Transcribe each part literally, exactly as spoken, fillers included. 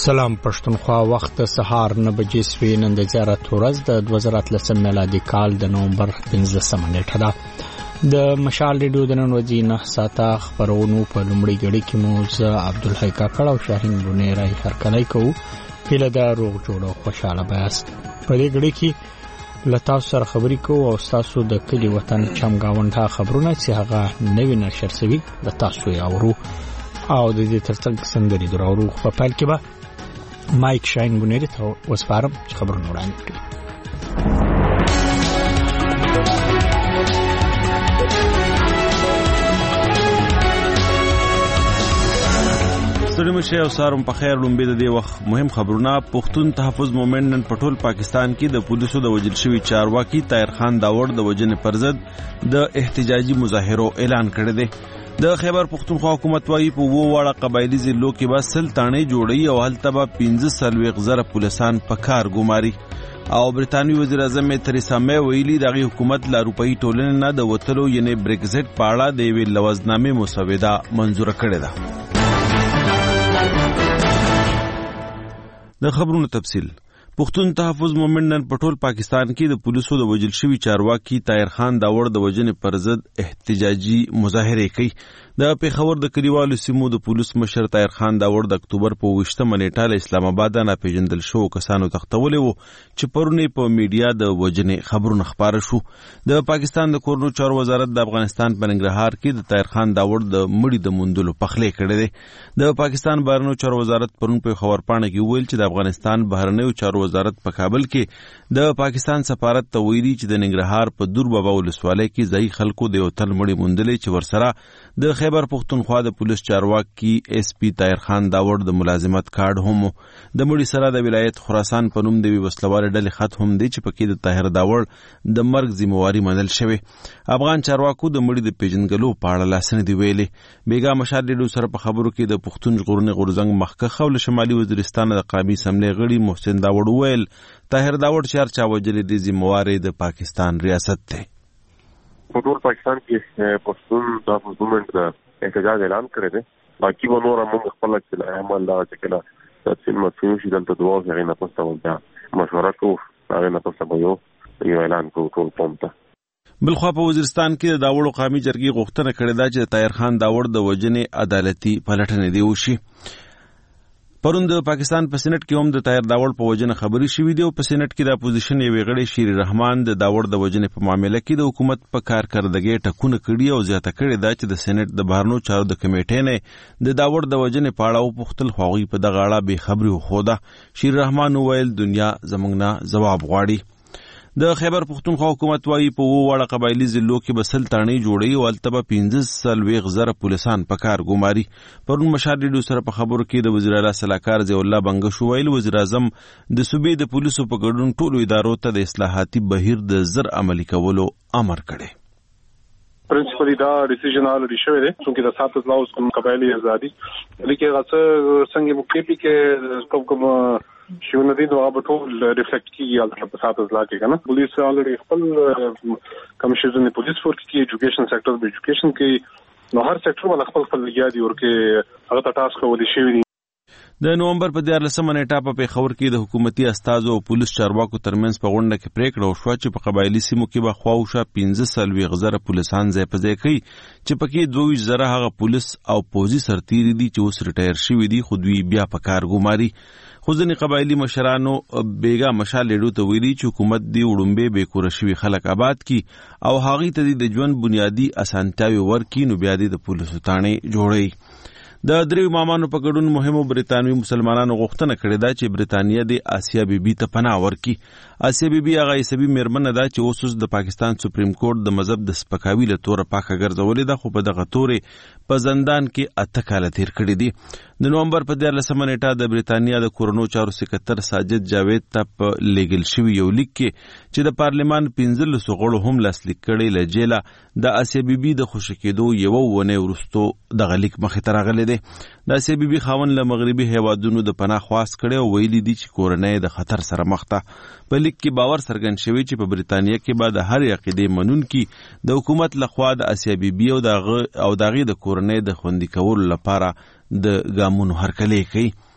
سلام پښتونخوا، وخت سهار نه بجې سوي. نن د زیارت ورځ د دوه زره اتلسم میلادي کال د نومبر پنځلسمه نیټه ده. د مشال ریډیو د نن ورځې نه ساعته خبرونو په لومړۍ ګړۍ کې مو زه عبدالحی کاکړ او شاهین بونیرای هرکلی کوو. هیله ده روغ جوړ او خوشاله بیاست. په دې ګړۍ کې له تاسو سره خبرې کوو او تاسو د کلي وطن چمګاونډ خبرونه چې هغه نوي نشر شوي د تاسو یې اورو او د دې ترڅنګ سندري درو په پیل کې به مایک شاین بونیری ته وسپارم چې خبرونه وړاندې کړي. ستړي مشه او سارم په خیر. لومبي د دې وخت مهم خبرونه. پښتون تحفظ مومنټ نن په ټول پاکستان کې د پولیسو د وژل شوي چارواکي طاهر خان داوړ د وژنې پر ضد د احتجاجي مظاهرو اعلان کړی دی. د خیبر پختونخوا حکومت وايي په وو واړه قبایلی ضلعو کې به سل تانې جوړي او هلته به پنځه څلوېښت زره پولیسان په کار ګماري. او برطانوي وزیر اعظم تریسا مې ویلي دغه حکومت لا روپایي ټولنې نه د وتلو یعنی بریکزټ په اړه د یوې لوزنامې مسوده منظوره کړې ده. د خبرونو تفصیل. پښتون تحفظ مومنټ نن په ټول پاکستان کې د پولیسو د وژل شوي چارواکي طاهر خان داوړ د وژنې پر ضد احتجاجي مظاهره کوي. د پیښور د کلیوالو سیمو د پولیس مشر طاهر خان داوړ د اکتوبر په اوویشتمه نیټه له اسلام آباد نه پیژندل شوو کسانو تختولي وو چې پرونی په میډیا د وژنې خبرونه خبره شو. د پاکستان د کورنو چارو وزارت د افغانستان په ننګرهار کې د طاهر خان داوړ د مړي د موندلو پخلی کړی دی. د پاکستان بهرنیو چارو وزارت پرون په خبرپاڼه کې ویل چې د افغانستان بهرنیو چارو وزارت په کابل کې د پاکستان سفارت ته ویلي چې د ننګرهار په دور بابا ولسوالۍ کې ځای خلکو د یو تن مړي موندلې چې ورسره د خیبر پختونخوا د پولیس چارواکي ایس پی طاهر خان داوړ د ملازمت کارت هم د مړي سره د ولایت خراسان په نوم د وسلوال ډلې خط هم دی چې پکې د طاهر داوړ د مرګ ذمہواری منل شوی. افغان چارواکو د مړي د پیژنګلو په اړه لاسنه دی ویلي. بیګا مشال ډیډو سره په خبرو کې د پښتون ژغورنې غورځنګ مخکښ او شمالي وزیرستان د قومي اسمبلی غړي محسن داوړ ویل طاهر داوړ چې هر چا وجلې د ذمہواری د پاکستان ریاست دی. په ټول پاکستان کې پښتون تحفظ مومنټ د احتجاج اعلان کړی دی. باقي به نور موږ خپل چې عمل دا چې کله تفصیل مفهوم شي دلته دوا غوښتنه نه پوسټه وځه مشوره کوو هغه نه پوسټه به یو یو اعلان کوو ټول قوم ته. بلخوا په وزیرستان کې د داوړو قومي جرګې غوښتنه کړې ده چې طاهر خان داوړ د وژنې عدالتي پلټنې دی وشي. پرون د پاکستان په سېنات کې هم د طاهر داوړ په وژنه خبري شوې دي او په سېنات کې د اپوزیشن یوې غړي شیر رحمان د داوړ د وژنې په معاملې کې د حکومت په کارکردګۍ ټکونه کړي او زیاته کړې ده چې د سېنات د بهرنیو چارو د کمیټې نه د داوړ د وژنې په اړه وپوښتل خو هغوی په دغه اړه بې خبري وښوده. شیر رحمان وویل دنیا زموږ نه ځواب غواړي. د خیبر پختونخوا حکومت وايي په وو واړه قبایلی ضلعو کې به سل تانې جوړي او هلته به پنځه څلوېښت زره پولیسان په کار ګماري. پرون مشال ډیډو سره په خبرو کې د وزیر اعلی سلاکار ضیاء الله بنګش ویل وزیر اعظم د صوبې د پولیسو په ګډون ټولو ادارو ته د اصلاحاتي بهیر د زر عملي کولو امر کړی. پرنسپلی دا ډیسیژن آلریډي شوی دی چې د سات ازلاوس کوم قبایلی ازادي لیکي غڅ څنګه مکیپی کې کوم کوم شونه دي نو هغه ټول ریفلیکټ کیږي البته په سات ازلا کې کنه. پولیس آلریډي خپل کمیشن د پولیس فورس کې ایجوکیشن سېکټر به ایجوکیشن کې نو هر سېکټر ول خپل خپل لګیا دي ورکه هغه ته ټاسک ولې شوی دي. د نومبر په دیارلسمه نیټه په پیښور کې د حکومتي استازو او پولیس چارواکو ترمنځ په غونډه کې پریکړه وشوه چې په قبایلی سیمو کې به خواوشه پنځه څلوېښت زره پولیسان ځای په ځای کوي چې پکې دوه ویشت زره هغه پولیس او پوځي سرتیري دي چې اوس ریټایر شوي دي خو دوی بیا په کار ګماري. خو ځینې قبایلي مشرانو بیګا مشال ډیډو ته ویلي چې حکومت دې وړومبې بې کوره شوي خلک آباد کي او هغوی ته د ژوند بنیادي اسانتیاوې ورکړي نو بیا دې د پولیسو تاڼې جوړوي. د دریو امامانو په ګډون مهمو برطانوي مسلمانانو غوښتنه کړې ده چې برطانیه د آسیا بیبي ته پناه ورکړي. آسیا بیبي هغه عیسوي میرمنه ده چې اوس د پاکستان سپریم کورټ د مذهب د سپکاوي له توره پاکه ګرځولې ده خو په دغه تورې په زندان کې اته کاله تیر کړي دي. د نومبر په دیارلسمه نیټه د برطانیه د کورنو چارو سکرټر ساجد جاوید ته په لیږل شوي یو لیک کې چې د پارلمان پنځلسو غړو هم لاسلیک کړی له جیله د آسیا بیبي د خوشي کېدو یوه ونې وروستو دغه لیک مخې ته راغلی دی. د آسیا بیبي خاوند له مغربي هیوادونو د پناه خواست کړی او ویلي دي چې کورنۍ د خطر سره مخ ده. په لیک کې باور څرګند شوی چې په برطانیه کې به د هرې عقیدې منونکي د حکومت لخوا د آسیا بیبي او د هغې د کورنۍ د خوندي کولو لپاره د ګامونو هرکلی کوي.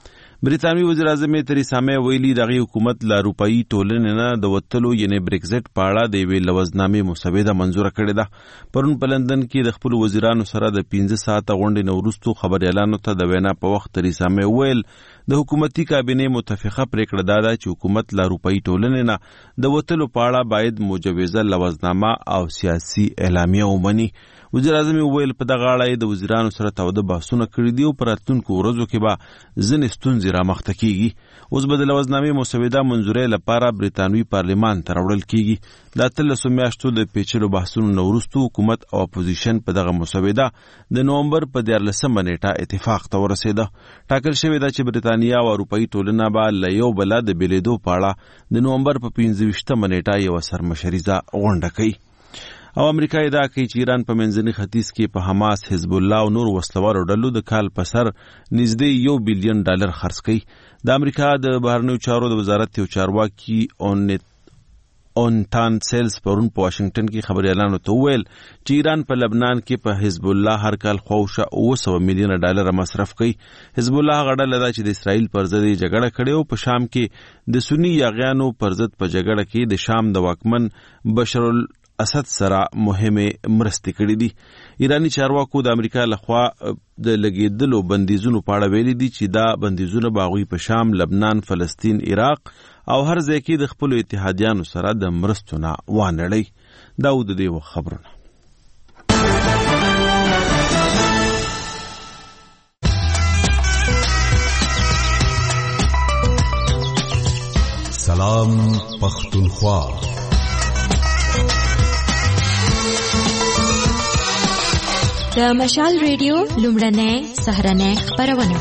بریتانوي وزیر اعظم تریسا مې ویلي دغه حکومت لا اروپایي ټولنې نه د وتلو یعنی بریکزټ په اړه د یوې لوزنامې مسوده منظوره کړې ده. پرون په لندن کې د خپل وزیرانو سره د پنځه ساعته غونډې نه وروسته خبريالانو ته د وینا په وخت تریسا مې وویل د حکومتي کابینې متفقه پریکړه دا ده چې حکومت لا اروپایي ټولنې نه د وتلو په اړه باید مجوزه لوزنامه او سیاسي اعلامیه ومني. وزیر اعظم وویل په دغه اړه د وزیرانو سره تاوده بحثونه کړي دي او په راتلونکو ورځو کې به ځینې ستونزې رامخته کیږي. اوس به د لوزنامې مسوده منظورۍ لپاره بریتانوي پارلمان ته راوړل کیږي. د اتلسو میاشتو د پیچلو بحثونو نه وروسته حکومت او اپوزیشن په دغه مسوده د نومبر په دیارلسمه نیټه اتفاق ته ورسېده. ټاکل شوې ده چې بریتانیا او اروپایي ټولنه به له یو بله د بېلېدو په اړه د نومبر په پنځه ویشتمه نیټه یوه سرمشریزه غونډه کوي. او امریکا ادعا کوي چې ایران په منځني ختیځ کې په حماس، حزب الله او نور وسلوارو ډلو د کال په سر نږدې یو بلین ډالر خرڅ کړي. د امریکا د بهرنیو چارو د وزارت یو چارواکي اونتان سیلز پرون په واشنگټن کې خبريالانو ته وویل چې ایران په لبنان کې په حزب الله هر کال خواوشا اوه سوه میلیونه ډالر مصرف کوي. حزب الله هغه ډله ده چې د اسرائیل پر ضد جګړه کړې او په شام کې د سنی یاغیانو پر ضد په جګړه کې د شام د واکمن بشر اسد سره مهمه مرستې کړې دي. ایرانی چارواکو د امریکا لخوا د لګیدلو بندیزونو په اړه ویلي دي چې دا بندیزونه به هغوی په شام، لبنان، فلسطین، عراق او هر ځای کې د خپلو اتحادیانو سره د مرستو نه وانړی. دا و د دې وخت خبرونه. سلام پختونخوا. د مشال ریډیو لومړنۍ سهارنۍ خپرونه.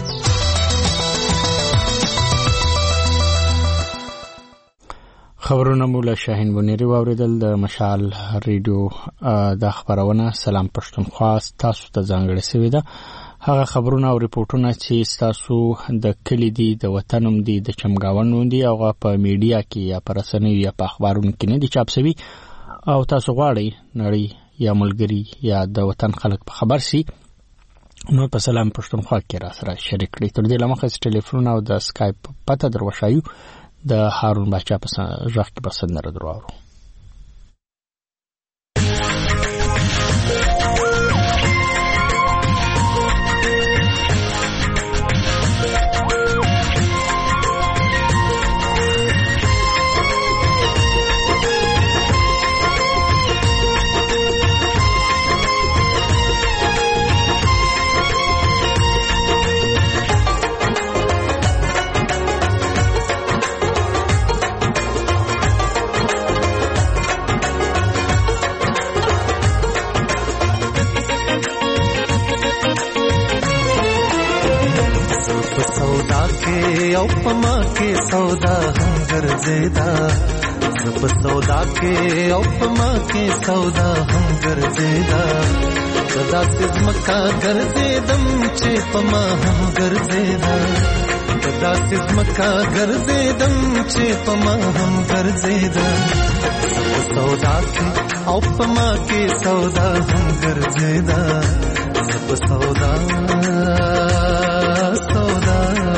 خبرونه مو له شاهین بنيري واوریدل. د مشال ریډیو د خبرونه سلام پښتونخوا تاسو ته ځانګړې شوې ده. هغه خبرونه او ریپورتونه چې تاسو د کلی دي، د وطنوم دي، د چمګاونو دي او په میډیا کې یا پر رسنیو یا په اخبارونو کې نه دي چاپ شوي او تاسو غواړئ نړۍ یا ملګری یا د وطن خلک په خبر سي، نو په سلام پښتونخوا کې را سره شریک کړئ. تر دې لمخه ټلیفون او د اسکایپ پته دروښایو د هارون باچا په ځخ کې بسند نه درواورو. او پما کې سودا هم ګرځیدا، زب سودا کې او پما کې سودا هم ګرځیدا، صدا سزمکا ګرځیدم چې پما هم ګرځیدا، صدا سزمکا ګرځیدم چې پما هم ګرځیدا، زب سودا کې او پما کې سودا هم ګرځیدا، زب سودا سودا.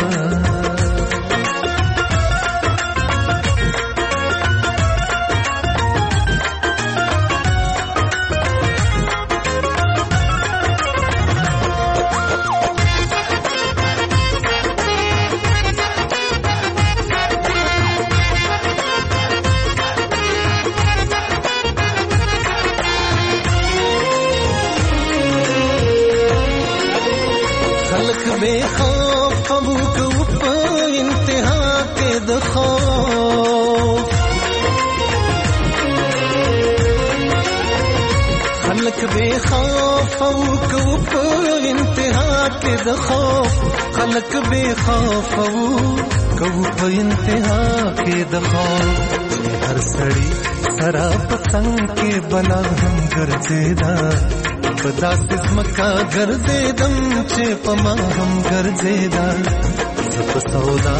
خلق بے خوف او کو په انتها کې د خوف، خلق بے خوف او کو په انتها کې د خوف، هر سړی سرا پتنګ کې بلا هم ګرځیدا، په داسې ځمکه ګرځیدم چې پما هم ګرځیدا، زپ سودا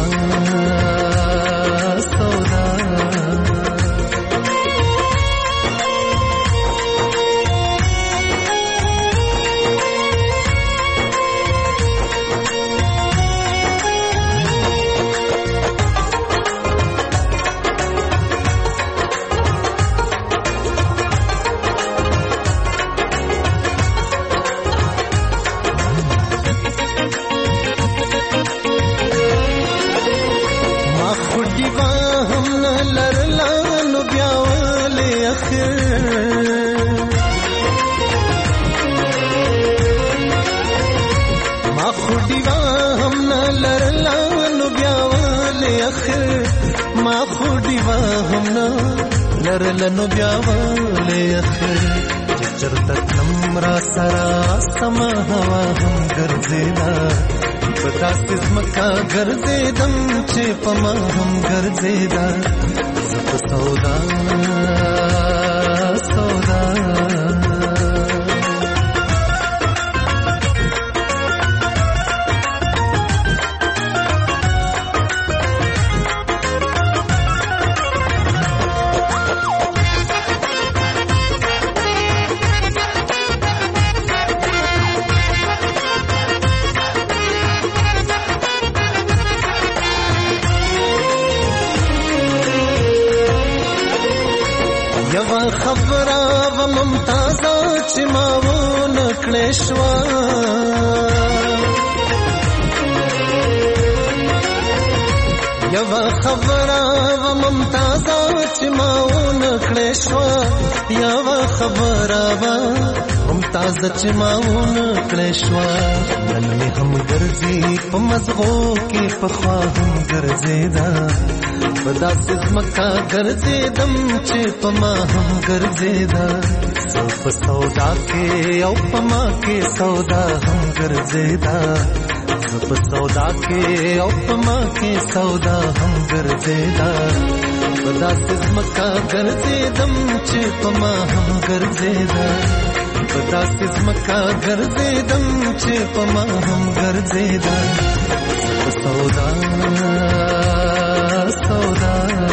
سودا. هم نه لرلنو بیا ولې اخر چرته تم را سره سما هوا هم ګرځیدا په داسې ځمکه ګرځېدم چې په ما هم ګرځېدا زه په سودا سودا خبره و ممتازه چې ما ونه کړې شوه یوه خبره و ممتازه چې ما ونه کړې شوه یوه خبره و ممتازه چې ما ونه کړې شوه نن مې هم ګرځي په مزغو کې پخوا هم ګرځېده په داسې ځمکه ګرځېدم چې په ما هم ګرځېده زه په سودا کې او په ما کې سودا هم ګرځېده زه په سودا کې او په ما کې سودا هم ګرځېده په داسې ځمکه ګرځېدم چې په ما هم ګرځېده په داسې ځمکه ګرځېدم چې په ما هم ګرځېده زه په سودا سودا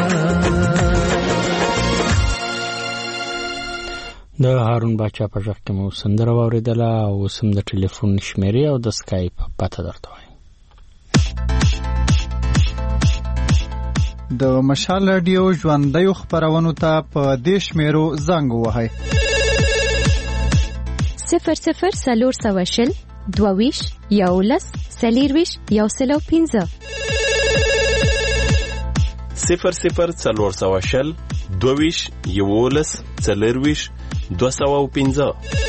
د هارون باچا په ژغ کې مو سندره واورېدله او اوس هم د ټلیفون شمیرې او د سکایپ پته درته وایم. د مشال راډیو ژوندیو خپرونو ته په دې شمیرو زنګ ووهئ صفر صفر څلور سوه شل دوه ویشت یولس څلېرویشت یو سل او پنځه صفر صفر څلور سوه شل دوه ویشت یولس څلېرویشت دوه سوه او پنځه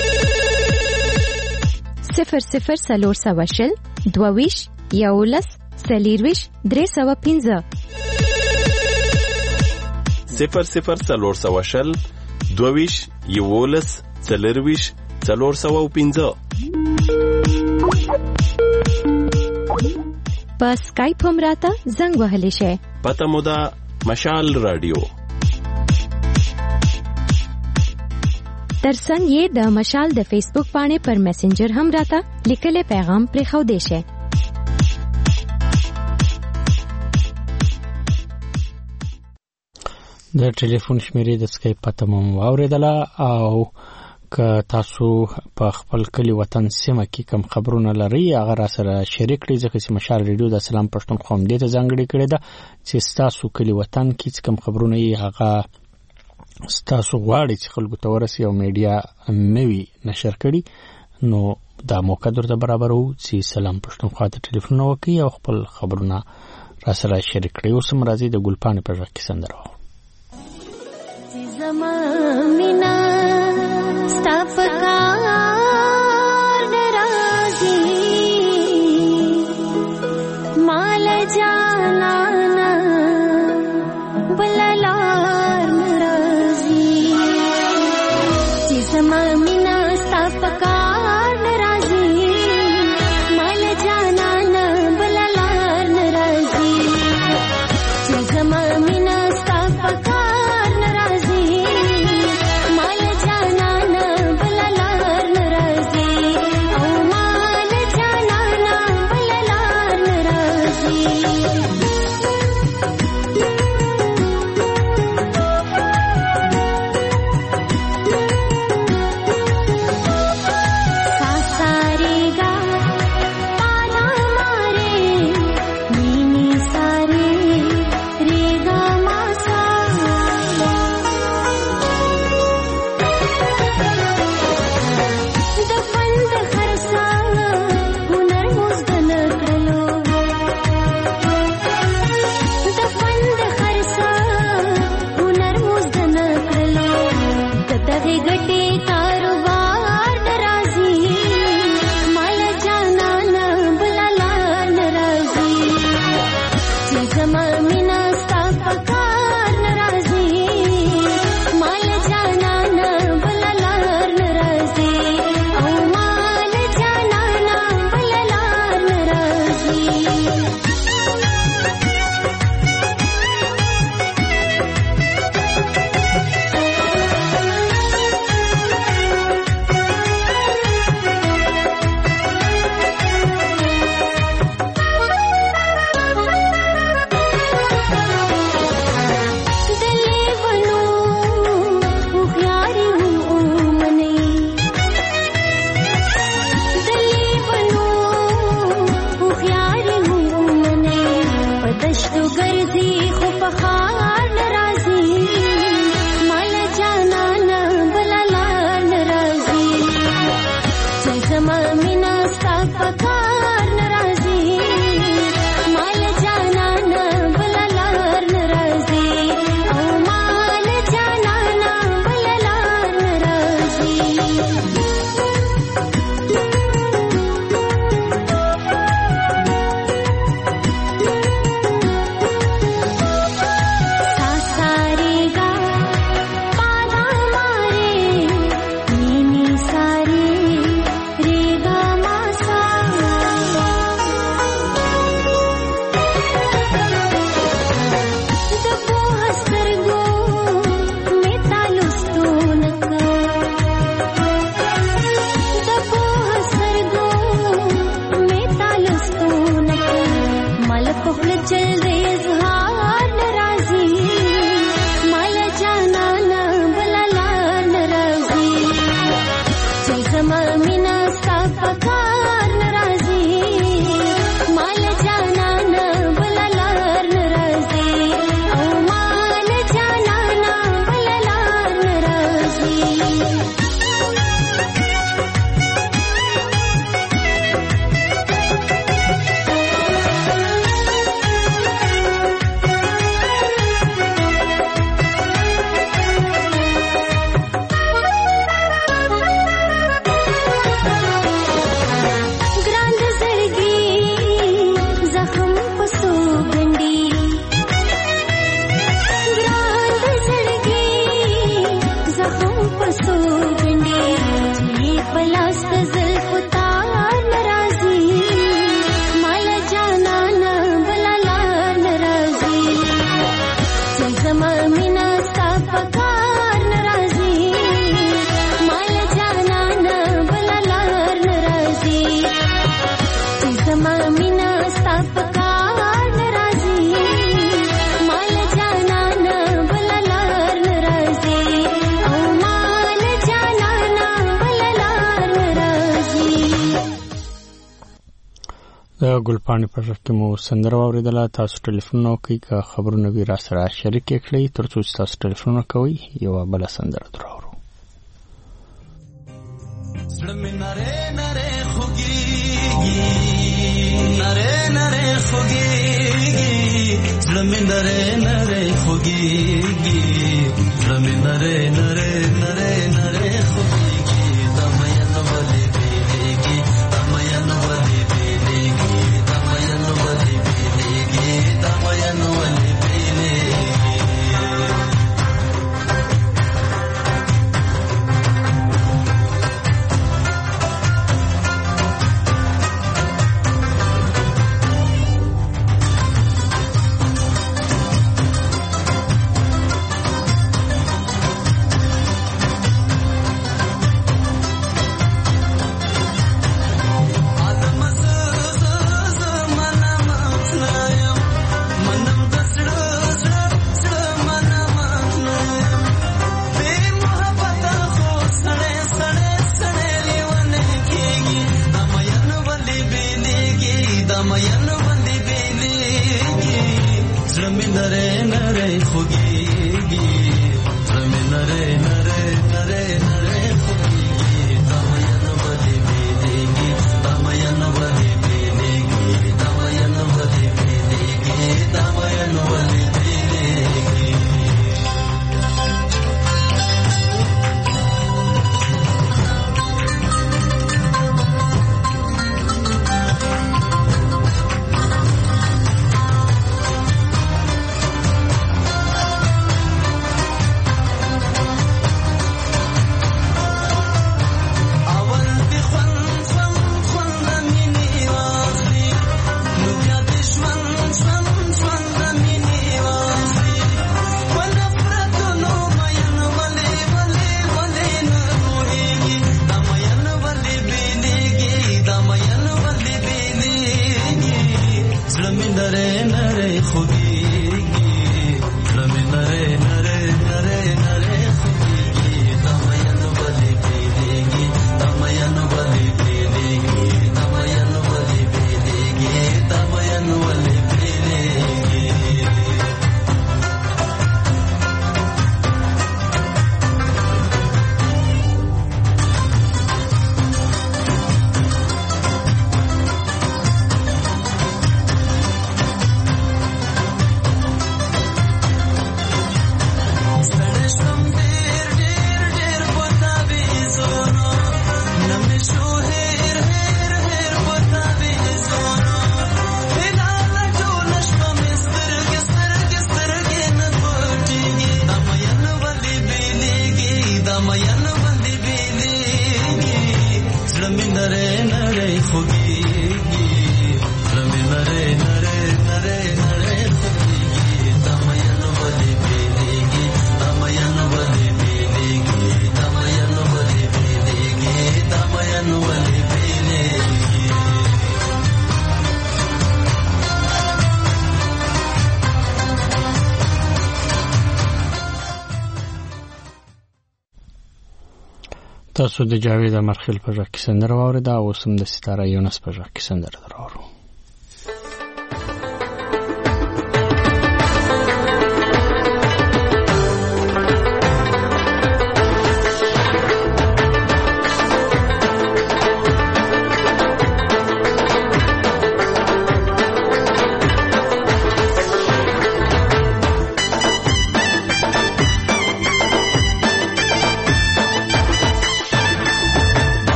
صفر صفر څلور سوه شل دوه ویشت یولس څلېرویشت درې سوه پنځه صفر صفر څلور سوه شل دوه ویشت یولس څلېرویشت څلور سوه او پنځه په سکایپ هم راته زنګ وهلی شئ. پته مو ده مشال راډیو. ترڅنګ یې د مشال د فیسبوک پاڼې پر میسنجر هم راته لیکلی پیغام پرېښودی شئ. د ټلیفون شمیرې د سکایپ پته مو واورېدله او که تاسو په خپل کلی وطن سیمه کې کوم خبرونه لرئ هغه را سره شریک کړئ ځکه چې مشال ریډیو د سلام پښتونخوا هم دې ته ځانګړې کړې ده چې ستاسو کلی وطن کې چې کوم خبرونه یې هغه ستاسو غواړئ چې خلکو ته ورسي او میډیا نه وي نشر کړي نو دا موقع درته برابرو چې سلام پښتونخوا ته ټلیفون وکړئ او خپل خبرونه را سره شریک کړئ. اوس هم راځي د ګلپاڼې په غږ کې سندره واورو. پکار ناراضی مال جانا نا بلالار ناراضی جسما مینا ستا پکار ناراضی مال جانا نا بلالار ناراضی جسما مینا ستا پکار ناراضی مال جانا ګلپاڼې په ژغ کې مو سندره واورېدله. تاسو ټلیفون وکړئ که خبرونه وي را سره شریک یې کړئ تر څو چې تاسو ټلیفون کوئ یوه بله سندره در اورو. زړه مې نری نری خوږېږي نری نری خوږېږي زړه مې نری نری خوږېږي زړه مې نری نری نری نری خوږېږي دا مین ولې بېلېږي دا مین ولې بېلېږي دا مین ولې بېلېږي دا مین ولې تاسو د جاوید امرخیل په ژغ کې سندره واورېده او اوس هم د ستاره یونس په ژغ کې سندره در اورو.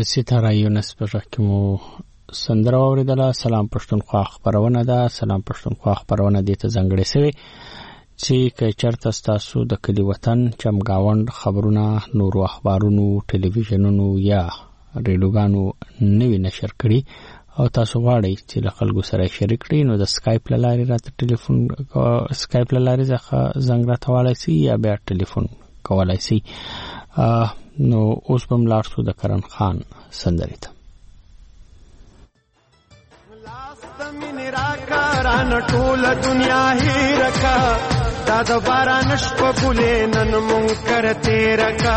ستاره یونس په ژغ کې مو سندره واوریدله. سلام پښتونخوا خبرونه ده. سلام پښتونخوا خبرونه دې ته ځانګړې شوې چې که چېرته ستاسو د کلي وطن چمګاونډ خبرونه نورو اخبارونو ټلویزیونونو یا ریډیوګانو نوي نشر کړي او تاسو غواړئ چې له خلکو سره شریک کړئ، نو د سکایپ له لارې راته ټلیفون سکایپ له لارې څخه زنګ راته وهلی سي یا بیا ټلیفون کولی سي. نو اوس به م لاړ شو د کرن خان سندرې ته. ران ټول دنیا هیر کا دا د باران شپه ګلې نن منکر تیر کا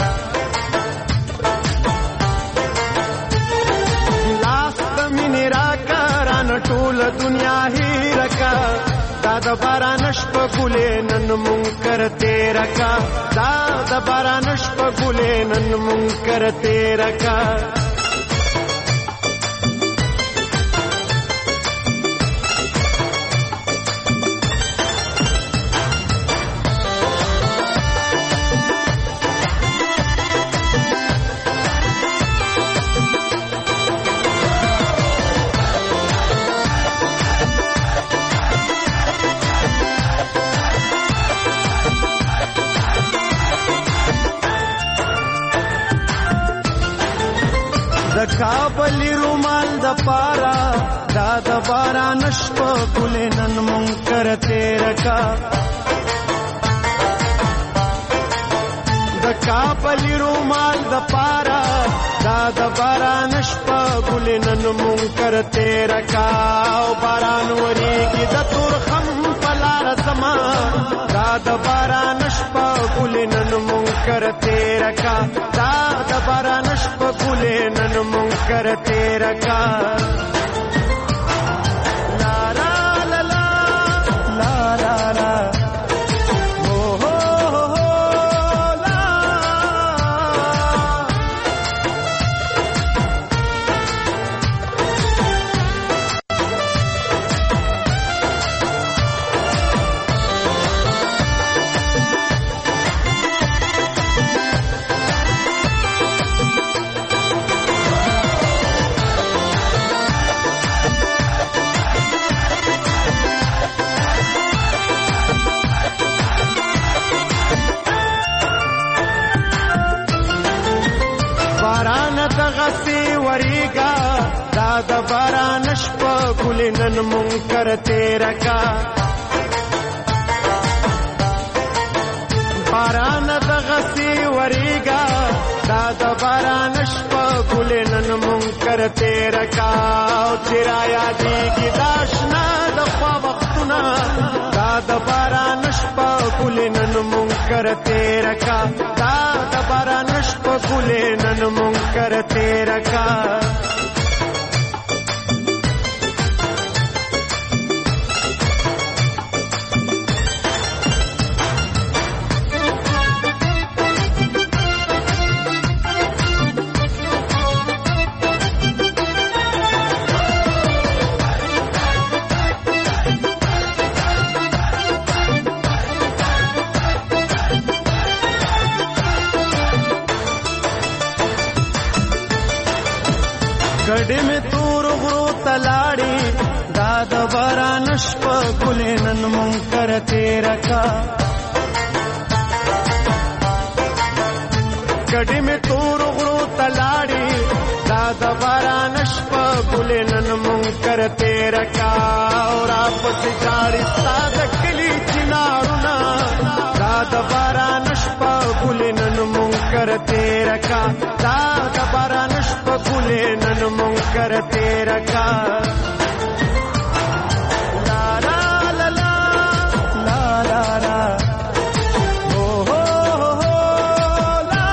لاس د مینې راکا ران ټول دنیا هیر کا دا د باران شپه ګلې نن منکر تیر کا دا د باران شپه ګلې نن منکر تیر کا کابلی رومال د پارا دا د باران شپه ګلې نن منکر تیر کا د کابلی رومال د پارا دا د باران شپه ګلې نن منکر تیر کا او باران وریږي د تور خم پلار زما دا د باران شپه ګلې نن منکر تیر کا دا د باران شپه ګلې نن منکر تیر کا لا لا لا لا لا لا او هو هو لا د باران شپه ګلې نن منکر تیر کا باران د غسی وریگا دا د باران شپه ګلې نن منکر تیر کا او چرایا دیږي داشنا د خوا وختونه دا د باران شپه ګلې نن منکر تیر کا دا د باران شپه ګلې نن منکر تیر کا گڑی میں تور غرو تلاڑی داد باران شپه ګلې نن منکر تیر کا گڑی میں تور غرو تلاڑی داد باران شپه ګلې نن منکر تیر کا اور اپس جاړي ساده کلی چنارونه داد باران شپه ګلې نن منکر تیر کا داد باران شپه ګلې نن منکر تیر کا لا لا لا لا لا لا او هو هو لا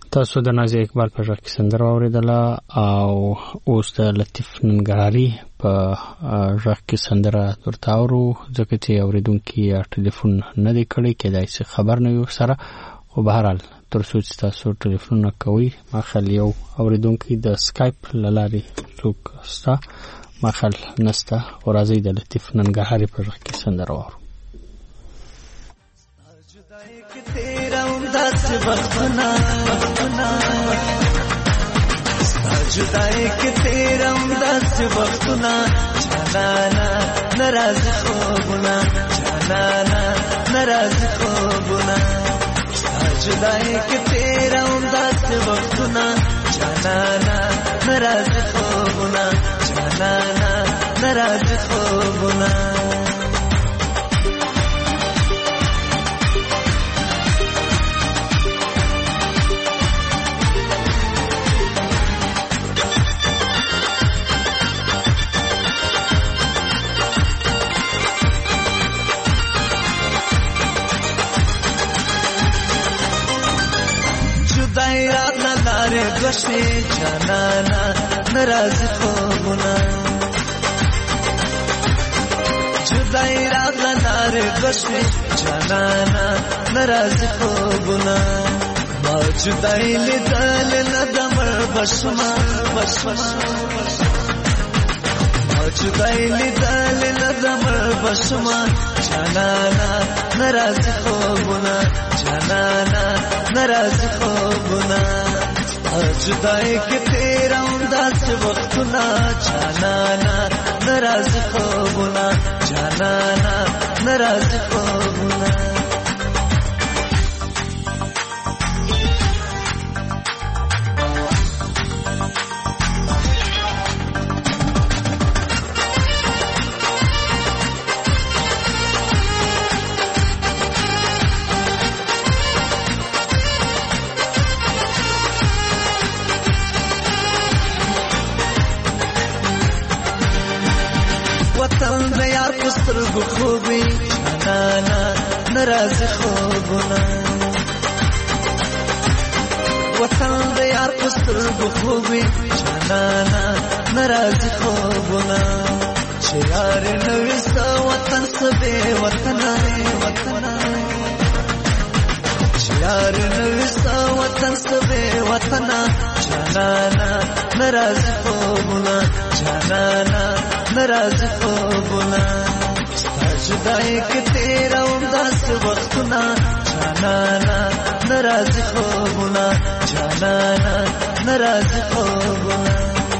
تاسو د نازي اقبال په ژغ کې سندره واوریدله او اوس د لطیف ننګرهاري په ژغ کې سندره درته اورو ځکه چې اوریدونکي ټلیفون نه دی کړی کېدای شي خبر نه یو سره خو به هر حال تر څو چې تاسو ټلیفون نه کوئ مخال یو اوریدونکي د سکایپ له لارې څوک ستا مخال نسته او راځئ د لطیف ننګرهاري په ژغ کې سندره واورو. तेरा उमदास वक्तना वक्तना जुदाई के तेरा उमदास वक्तना जाना नाराज हो गुना जाना नाराज हो गुना जुदाई के तेरा उमदास वक्तना जाना नाराज हो गुना जाना नाराज हो गुना रात ना तारे गशे जाना नाराज हो गुना जुदाई रात ना तारे गशे जाना नाराज हो गुना जुदाई ले दल न दमर बसमा बसमा जुदाई ले दल न दमर बसमा जाना नाराज हो गुना जाना नाराज हो गुना जुदाई के तेरा उमदास वक्तना जाना नाराज हो गुना जाना नाराज हो गुना वतन में यार पुस्तर खूबी जाना नाराज हो गुना वतन में यार पुस्तर खूबी जाना नाराज हो गुना यार नविस्ता वतन सबे वतन वतन यार नविस्ता वतन सबे वतन जाना नाराज हो गुना जाना नाराज हो गुना जुदाई के तेरा उमदास वक्तना जाना नाराज हो गुना जाना नाराज हो गुना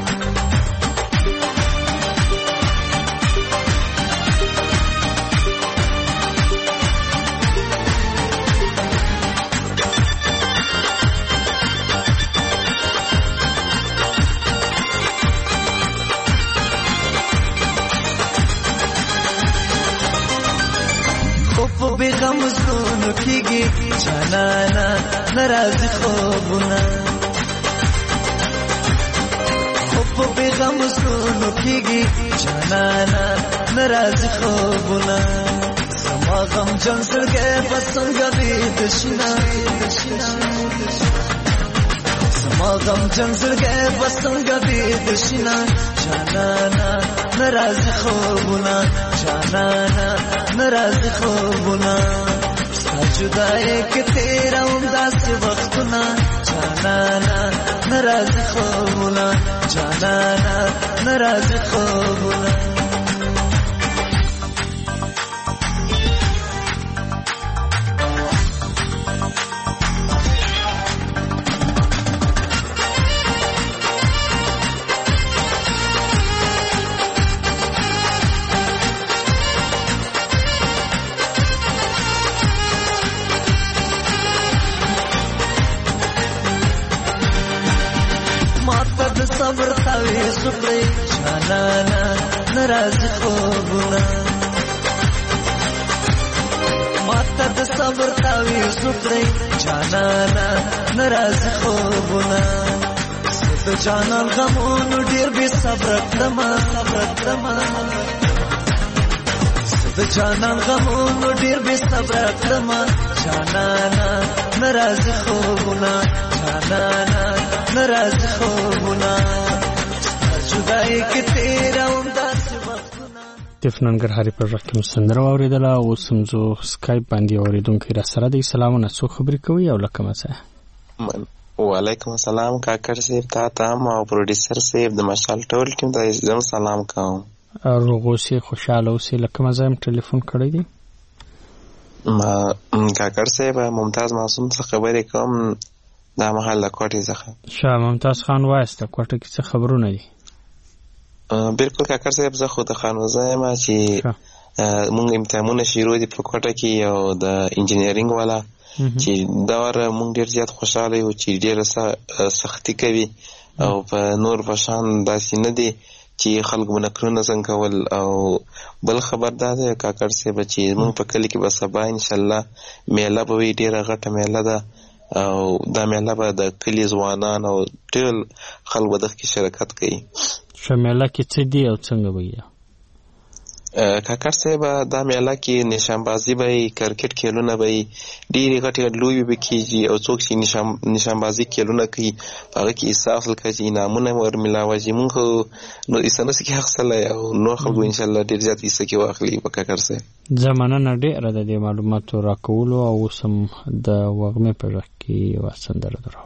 बेगम सुन कीगी जाना नाराज हो गुना बेगम सुन कीगी जाना नाराज हो गुना समागम जंसर के पसंद गबी दशना समागम जंसर के पसंद गबी दशना जाना नाराज हो गुना जाना नाराज हो गुना जुदाई के तेरा उमदास वक्तना जाना नाराज हो गुना जाना नाराज हो गुना صبر تاوی سپری جانا नाराज हो गुना माता द सबर तावी सुपरे जाना नाराज हो गुना सत जाना गमोन डेर भी सबर तमा सबर तमा सत जाना गमोन डेर भी सबर तमा جانانا ناراضي خوبونه جانانا ناراضي خوبونه جدای کې تیروم داسې وختونه. د ننګرهاري پر رقم سندره واوریدله. اوس هم زه سکایپ باندې اوریدونکي را سره دی. سلامونه، څو خبرې کوي او له کومه ځایه؟ وعلیکم السلام کاکړ صاحب، تا ته هم او پروډیوسر صاحب د مشال ټول ټیم ته زه سلام کوم. روغ اوسې، خوشحاله اوسې. له کومه ځایه ټلیفون کړی دی؟ ما کاکړ صاحب ممتاز معصوم څخه خبرې کوم، دا مهال له کوټې څخه. شاه ممتاز خان وایسته، کوټه کې څه خبرونه دي؟ بالکل کاکړ صاحب، زه خو د خانوزه یم چې مونږ امتحانونه شروع دي په کوټه کې، او د انجینرینګ والا چې دا واره مونږ ډېر زیات خوشحاله یو چې ډېره سختي کوي او په نور په شان داسې نه دي چې خلکو به نکلونه څنګه کول. او بل خبر دا دی کاکړ صاحب چې مونږ په کلي کې به سبا انشاءالله میله به وي، ډېره غټه میله ده، او دا میله به د کلي ځوانان او ټول خلک به دغه کې شرکت کوي. ښه، میله کې څه دي او څنګه به وي؟ کاکړ صاحب دا میله کې نشانبازي به وي، کرکټ کیلونه به وي، ډېرې غټې لوبې به کېږي، او څوک چې نشانبازي کیلونه کوي هغه کې حصه اخیستل کېږي، انعامونه ورمیلاوږي. مونږ خو نو حصه نسو کې اخیستلی، او نور خلکو انشاءالله ډېر زیات حصه کې واخلي په کاکړ صاحب. زه مننه ډېره د دې معلوماتو راکولو. او اوس هم د وږمې په غږ کې یوه سندره درو.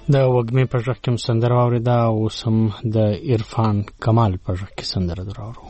د وګمې په ژغ کې سندره واورېده او اوس هم د عرفان کمال په ژغ کې سندره دراوړو.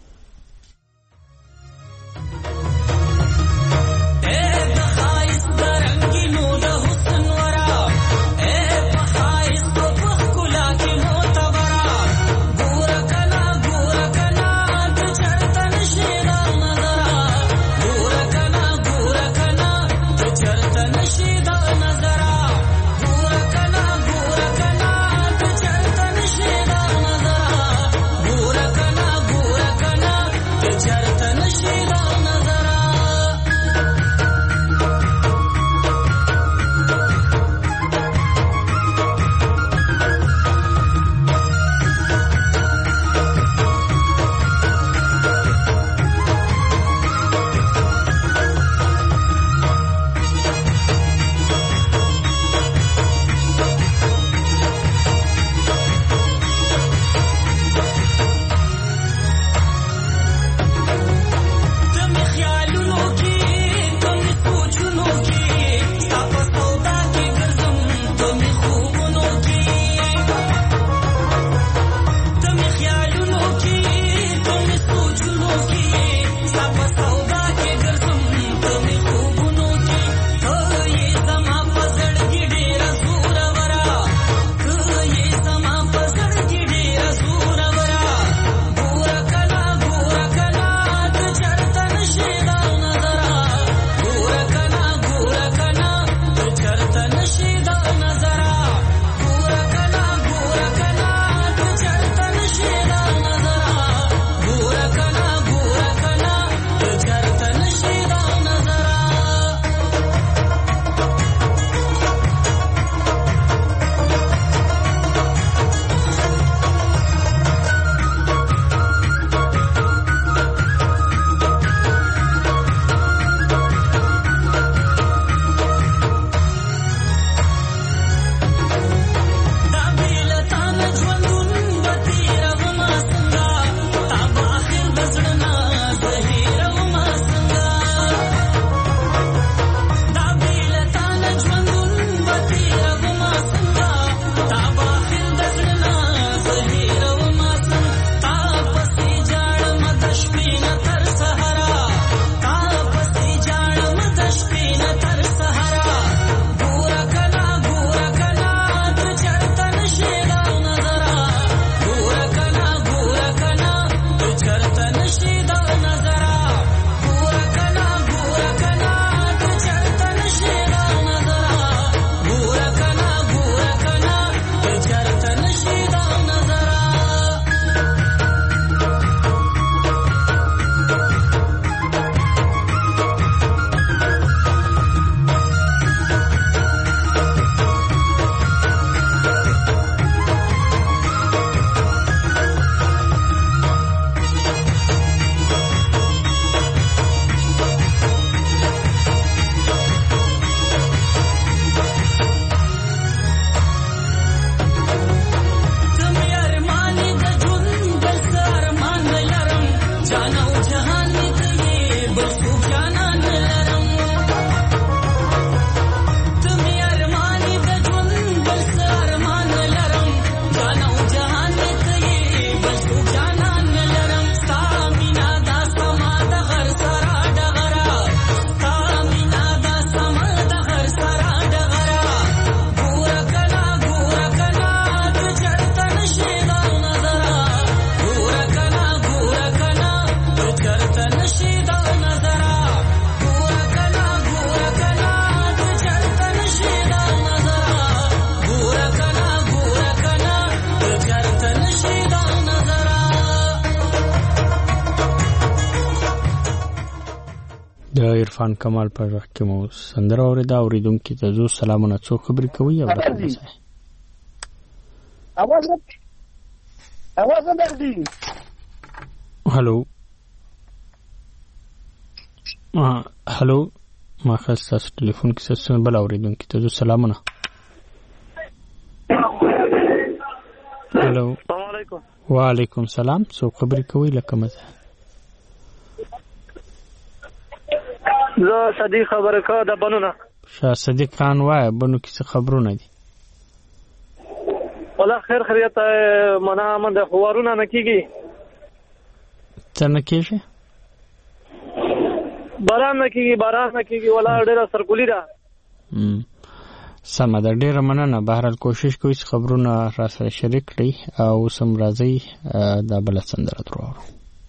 د عرفان کمال په ژغ کې مو سندره اورېده. اورېدونکي ته زو سلامونه. څوک خبرې کوي او راځي اواز اواز درځي. هلو هلو ما خاص تاسو ټلیفون کې څه بل اورېدونکي ته زو سلامونه. هلو السلام علیکم. وعلیکم سلام. څوک خبرې کوي لکه مزه؟ زه صدیق خبره کوم د بنونه. شاه صدیق خان وای بنو کې څه خبرونه دي؟ ولا خیر خیریت منا من د خوارونه نکیږي څنګه کېږي باران نکیږي باران نکیږي ولا ډېر سرګولې ده سمه ده ډېره مننه بهرحال کوشش کوئ چې خبرونه را سره شریک کړئ او سم راځئ دا بله سندره در واورو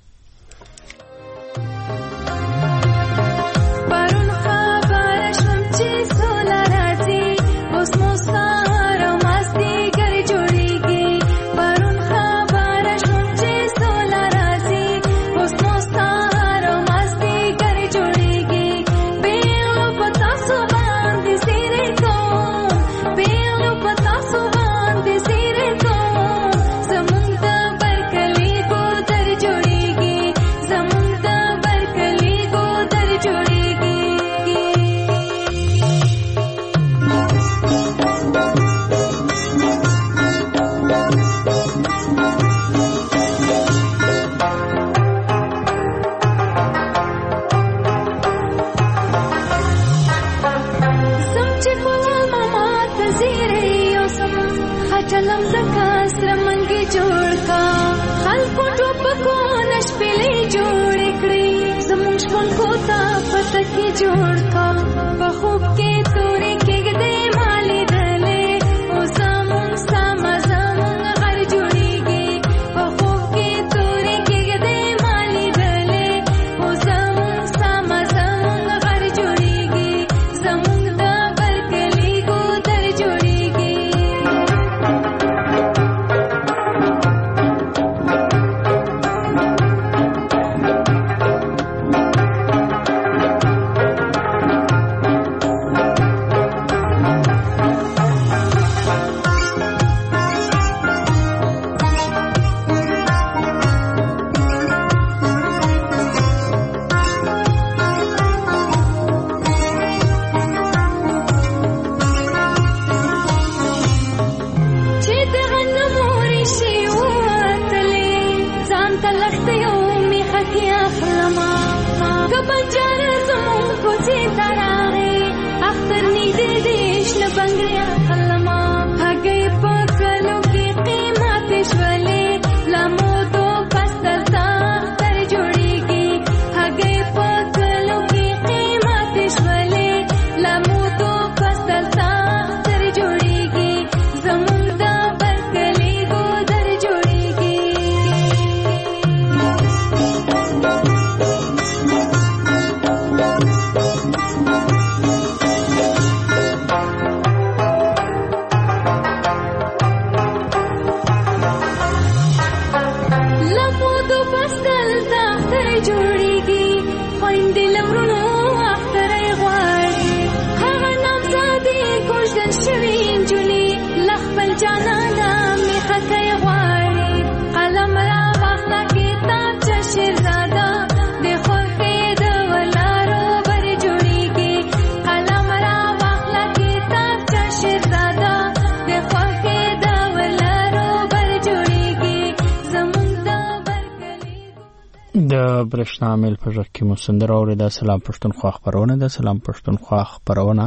برښنا عامل په ژغ کې مو سندره اورېده. سلام پښتونخوا خپرونه ده. سلام پښتونخوا خپرونه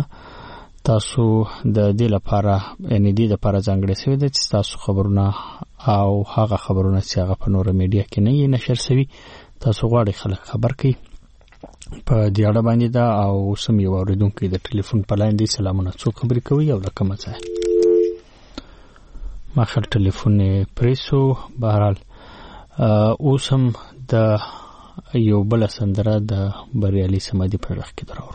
تاسو د دې لپاره یعنې دې لپاره ځانګړې شوې ده چې تاسو خبرونه او هغه خبرونه چې هغه په نوره میډیا کې نه یې نشر شوي تاسو غواړئ خلک خبر کړئ په دې اړه باندې ده او سم یو اورېدونکی د ټلیفون په لاین دی. سلامونه، څوک خبرې کوي او له کومه ځایه؟ ماخر ټلیفون یې پرېښو. بهرحال اوس هم د یو بل سندره د بریالي سمدي په ژغ کې دراورو.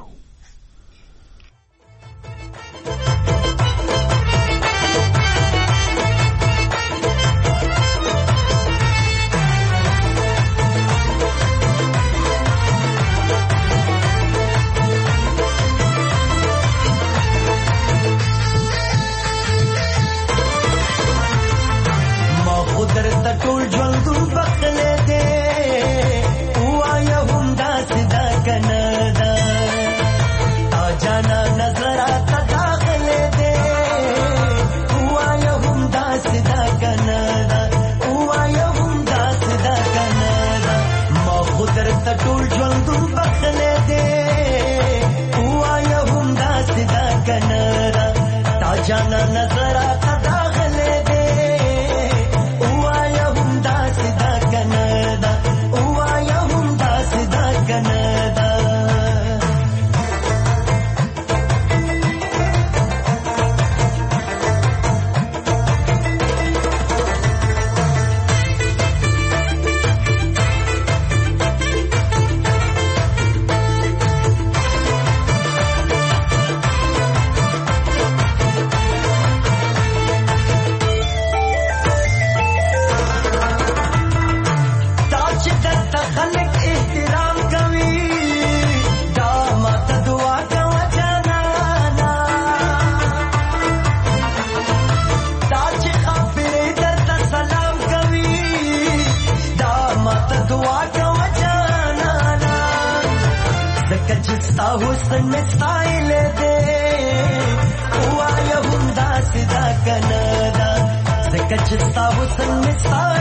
ما خودر ته ټول ژوند بخلې دې ټول ژوند بخلې دې وایا هم داسې دا کنه تا جانا نظر تا غلې دې حسن ستایل دے هوا یهوندا سدا کندا زکه چې ستا حسن ستایل